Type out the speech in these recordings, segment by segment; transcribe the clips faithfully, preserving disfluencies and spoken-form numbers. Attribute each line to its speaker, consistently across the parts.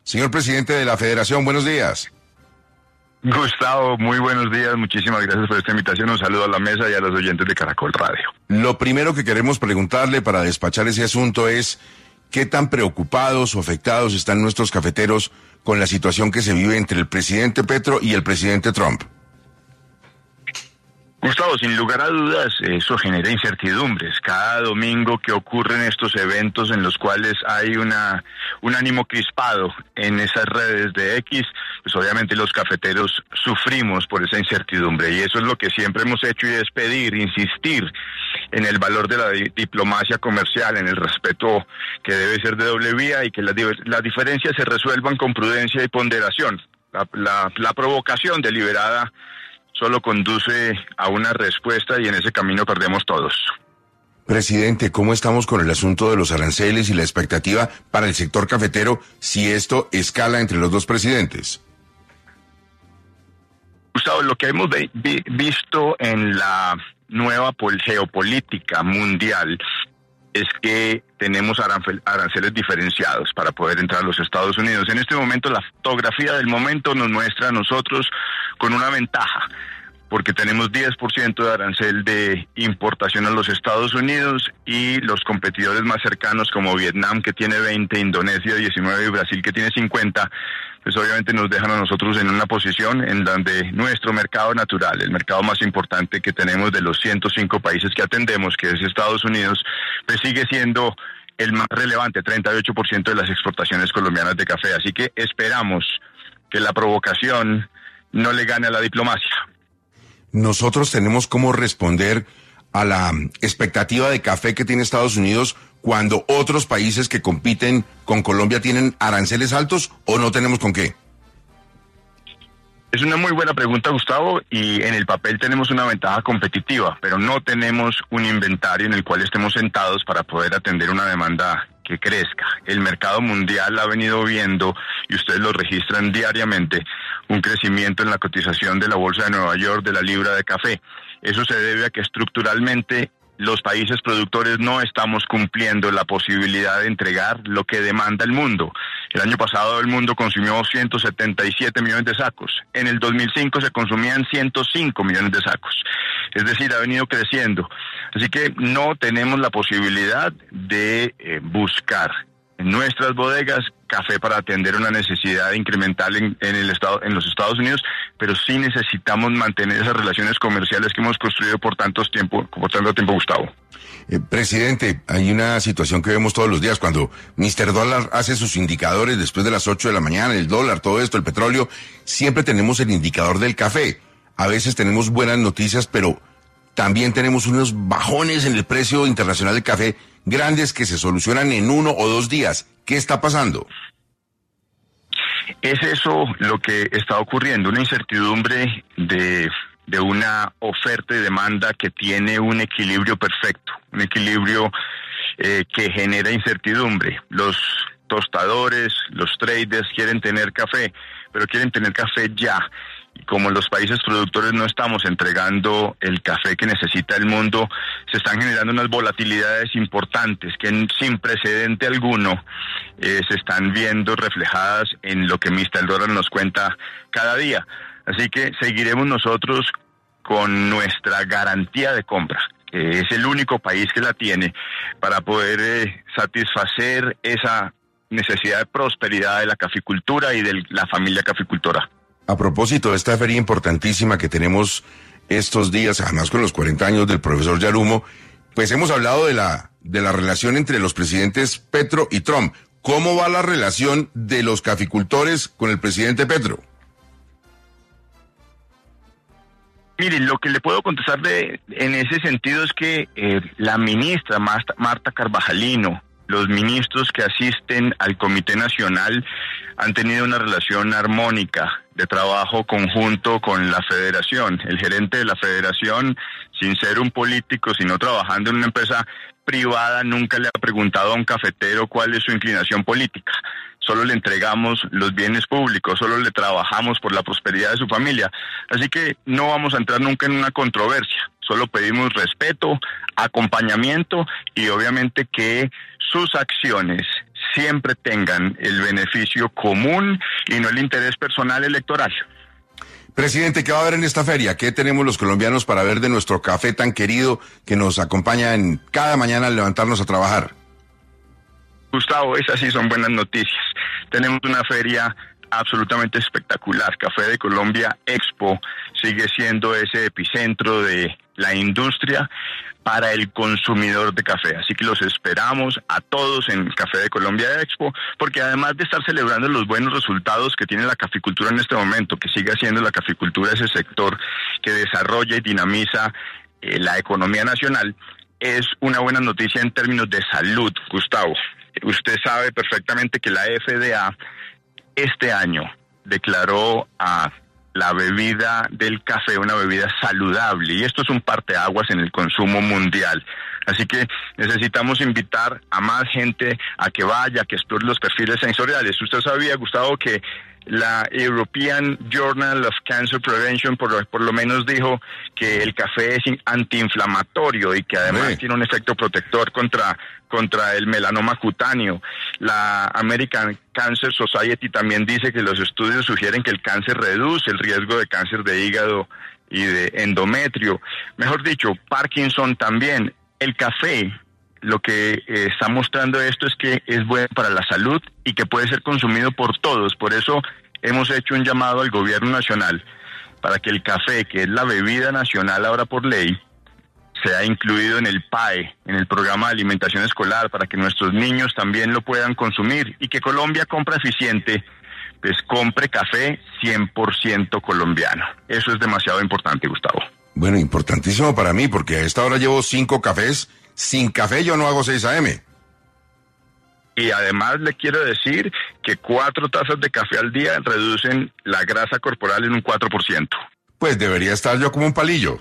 Speaker 1: Señor presidente de la Federación, buenos días.
Speaker 2: Gustavo, muy buenos días, muchísimas gracias por esta invitación, un saludo a la mesa y a los oyentes de Caracol Radio.
Speaker 1: Lo primero que queremos preguntarle para despachar ese asunto es, ¿qué tan preocupados o afectados están nuestros cafeteros con la situación que se vive entre el presidente Petro y el presidente Trump?
Speaker 2: Gustavo, sin lugar a dudas, eso genera incertidumbres. Cada domingo que ocurren estos eventos en los cuales hay una un ánimo crispado en esas redes de X, pues obviamente los cafeteros sufrimos por esa incertidumbre. Y eso es lo que siempre hemos hecho, y es pedir, insistir en el valor de la di- diplomacia comercial, en el respeto que debe ser de doble vía, y que las, las diferencias se resuelvan con prudencia y ponderación. La, la, la provocación deliberada solo conduce a una respuesta, y en ese camino perdemos todos.
Speaker 1: Presidente, ¿cómo estamos con el asunto de los aranceles y la expectativa para el sector cafetero si esto escala entre los dos presidentes?
Speaker 2: Gustavo, lo que hemos vi- vi- visto en la nueva pol- geopolítica mundial es que tenemos arancel- aranceles diferenciados para poder entrar a los Estados Unidos. En este momento, la fotografía del momento nos muestra a nosotros con una ventaja, porque tenemos diez por ciento de arancel de importación a los Estados Unidos, y los competidores más cercanos como Vietnam, que tiene veinte, Indonesia diecinueve y Brasil, que tiene cincuenta, pues obviamente nos dejan a nosotros en una posición en donde nuestro mercado natural, el mercado más importante que tenemos de los ciento cinco países que atendemos, que es Estados Unidos, pues sigue siendo el más relevante, treinta y ocho por ciento de las exportaciones colombianas de café. Así que esperamos que la provocación no le gane a la diplomacia.
Speaker 1: Nosotros tenemos cómo responder a la expectativa de café que tiene Estados Unidos cuando otros países que compiten con Colombia tienen aranceles altos, ¿o no tenemos con qué?
Speaker 2: Es una muy buena pregunta, Gustavo, y en el papel tenemos una ventaja competitiva, pero no tenemos un inventario en el cual estemos sentados para poder atender una demanda que crezca. El mercado mundial ha venido viendo, y ustedes lo registran diariamente, un crecimiento en la cotización de la Bolsa de Nueva York de la libra de café. Eso se debe a que estructuralmente los países productores no estamos cumpliendo la posibilidad de entregar lo que demanda el mundo. El año pasado el mundo consumió ciento setenta y siete millones de sacos. En el dos mil cinco se consumían ciento cinco millones de sacos. Es decir, ha venido creciendo. Así que no tenemos la posibilidad de eh, buscar en nuestras bodegas café para atender una necesidad incremental en, en el estado, en los Estados Unidos, pero sí necesitamos mantener esas relaciones comerciales que hemos construido por tantos tiempo, por tanto tiempo, Gustavo.
Speaker 1: Eh, presidente, hay una situación que vemos todos los días cuando míster Dólar hace sus indicadores después de las ocho de la mañana, el dólar, todo esto, el petróleo, siempre tenemos el indicador del café. A veces tenemos buenas noticias, pero también tenemos unos bajones en el precio internacional del café grandes que se solucionan en uno o dos días. ¿Qué está pasando?
Speaker 2: Es eso lo que está ocurriendo, una incertidumbre de, de una oferta y demanda que tiene un equilibrio perfecto, un equilibrio eh, que genera incertidumbre. Los tostadores, los traders quieren tener café, pero quieren tener café ya. Y como los países productores no estamos entregando el café que necesita el mundo, se están generando unas volatilidades importantes que en, sin precedente alguno eh, se están viendo reflejadas en lo que míster Dólar nos cuenta cada día. Así que seguiremos nosotros con nuestra garantía de compra, que es el único país que la tiene, para poder eh, satisfacer esa necesidad de prosperidad de la caficultura y de la familia caficultora.
Speaker 1: A propósito de esta feria importantísima que tenemos estos días, además con los cuarenta años del profesor Yarumo, pues hemos hablado de la, de la relación entre los presidentes Petro y Trump. ¿Cómo va la relación de los caficultores con el presidente Petro?
Speaker 2: Mire, lo que le puedo contestar de, en ese sentido es que eh, la ministra Marta, Marta Carvajalino, los ministros que asisten al Comité Nacional han tenido una relación armónica de trabajo conjunto con la Federación. El gerente de la Federación, sin ser un político, sino trabajando en una empresa privada, nunca le ha preguntado a un cafetero cuál es su inclinación política. Solo le entregamos los bienes públicos, solo le trabajamos por la prosperidad de su familia. Así que no vamos a entrar nunca en una controversia. Solo pedimos respeto, acompañamiento y obviamente que sus acciones siempre tengan el beneficio común y no el interés personal electoral.
Speaker 1: Presidente, ¿qué va a haber en esta feria? ¿Qué tenemos los colombianos para ver de nuestro café tan querido que nos acompaña en cada mañana al levantarnos a trabajar?
Speaker 2: Gustavo, esas sí son buenas noticias. Tenemos una feria absolutamente espectacular. Café de Colombia Expo sigue siendo ese epicentro de la industria para el consumidor de café. Así que los esperamos a todos en Café de Colombia Expo, porque además de estar celebrando los buenos resultados que tiene la caficultura en este momento, que sigue siendo la caficultura ese sector que desarrolla y dinamiza eh, la economía nacional, es una buena noticia en términos de salud, Gustavo. Usted sabe perfectamente que la F D A este año declaró a la bebida del café una bebida saludable, y esto es un parteaguas en el consumo mundial. Así que necesitamos invitar a más gente a que vaya, a que explore los perfiles sensoriales. Usted sabía, Gustavo, que la European Journal of Cancer Prevention por, por lo menos dijo que el café es antiinflamatorio y que además sí tiene un efecto protector contra, contra el melanoma cutáneo. La American Cancer Society también dice que los estudios sugieren que el cáncer reduce el riesgo de cáncer de hígado y de endometrio. Mejor dicho, Parkinson también. El café, lo que eh, está mostrando esto es que es bueno para la salud y que puede ser consumido por todos. Por eso hemos hecho un llamado al gobierno nacional para que el café, que es la bebida nacional ahora por ley, sea incluido en el P A E, en el programa de alimentación escolar, para que nuestros niños también lo puedan consumir, y que Colombia Compra Eficiente pues compre café cien por ciento colombiano. Eso es demasiado importante, Gustavo.
Speaker 1: Bueno, importantísimo para mí, porque a esta hora llevo cinco cafés. Sin café yo no hago seis a eme.
Speaker 2: Y además le quiero decir que cuatro tazas de café al día reducen la grasa corporal en un cuatro por ciento.
Speaker 1: Pues debería estar yo como un palillo.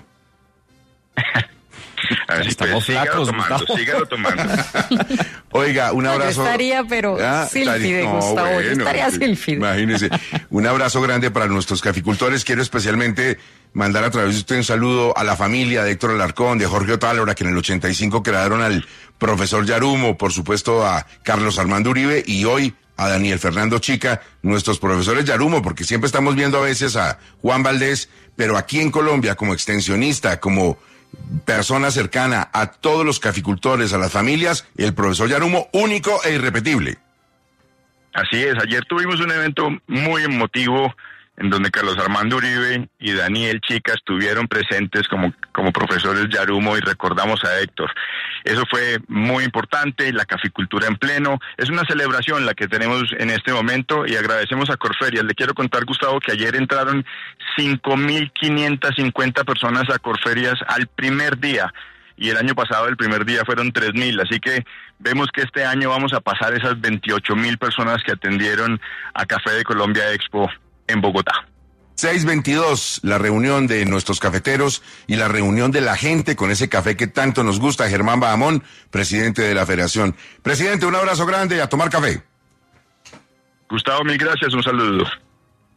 Speaker 2: Así estamos pues, flacos, sígalo tomando, sígalo tomando.
Speaker 1: Oiga, un abrazo.
Speaker 3: No, yo estaría, pero ah, sílfide, no, Gustavo, bueno, yo estaría sílfide.
Speaker 1: Imagínese. Un abrazo grande para nuestros caficultores. Quiero especialmente mandar a través de usted un saludo a la familia de Héctor Alarcón, de Jorge Otálora, que en el ochenta y cinco crearon al profesor Yarumo, por supuesto a Carlos Armando Uribe y hoy a Daniel Fernando Chica, nuestros profesores Yarumo, porque siempre estamos viendo a veces a Juan Valdés, pero aquí en Colombia como extensionista, como persona cercana a todos los caficultores, a las familias, el profesor Yarumo, único e irrepetible.
Speaker 2: Así es, ayer tuvimos un evento muy emotivo en donde Carlos Armando Uribe y Daniel Chica estuvieron presentes como, como profesores Yarumo, y recordamos a Héctor. Eso fue muy importante, la caficultura en pleno. Es una celebración la que tenemos en este momento y agradecemos a Corferias. Le quiero contar, Gustavo, que ayer entraron cinco mil quinientas cincuenta personas a Corferias al primer día, y el año pasado el primer día fueron tres mil, así que vemos que este año vamos a pasar esas veintiocho mil personas que atendieron a Café de Colombia Expo en Bogotá.
Speaker 1: seis veintidós, la reunión de nuestros cafeteros y la reunión de la gente con ese café que tanto nos gusta. Germán Bahamón, presidente de la Federación. Presidente, un abrazo grande, a tomar café.
Speaker 2: Gustavo, mil gracias, un saludo.